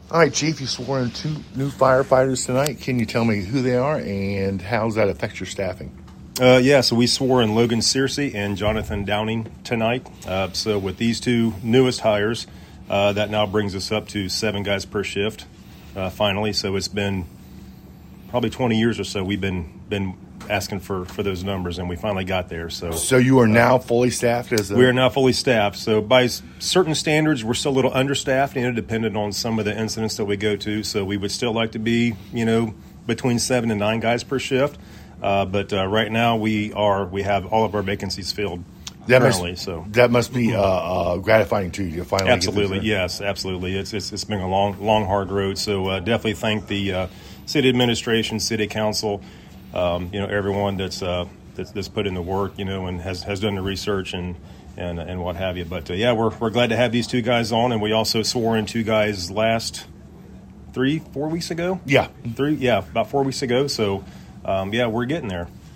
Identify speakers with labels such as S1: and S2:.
S1: All right, Chief, you swore in 2 new firefighters tonight. Can you tell me who they are and how does that affect your staffing?
S2: So we swore in Logan Searcy and Jonathan Downing tonight. So with these 2 newest hires, that now brings us up to 7 guys per shift, finally. So it's been probably 20 years or so we've been asking for those numbers, and we finally got there.
S1: So you are now fully staffed
S2: we are now fully staffed. So by certain standards, we're still a little understaffed, depending on some of the incidents that we go to. So we would still like to be, between 7 and 9 guys per shift. But right now we have all of our vacancies filled currently.
S1: That must be gratifying to you to finally
S2: absolutely, yes, absolutely. It's been a long, hard road. So definitely thank the city administration, city council, everyone that's put in the work, and has done the research and what have you. But we're glad to have these 2 guys on, and we also swore in 2 guys last 3-4 weeks ago.
S1: Yeah,
S2: about 4 weeks ago. So we're getting there.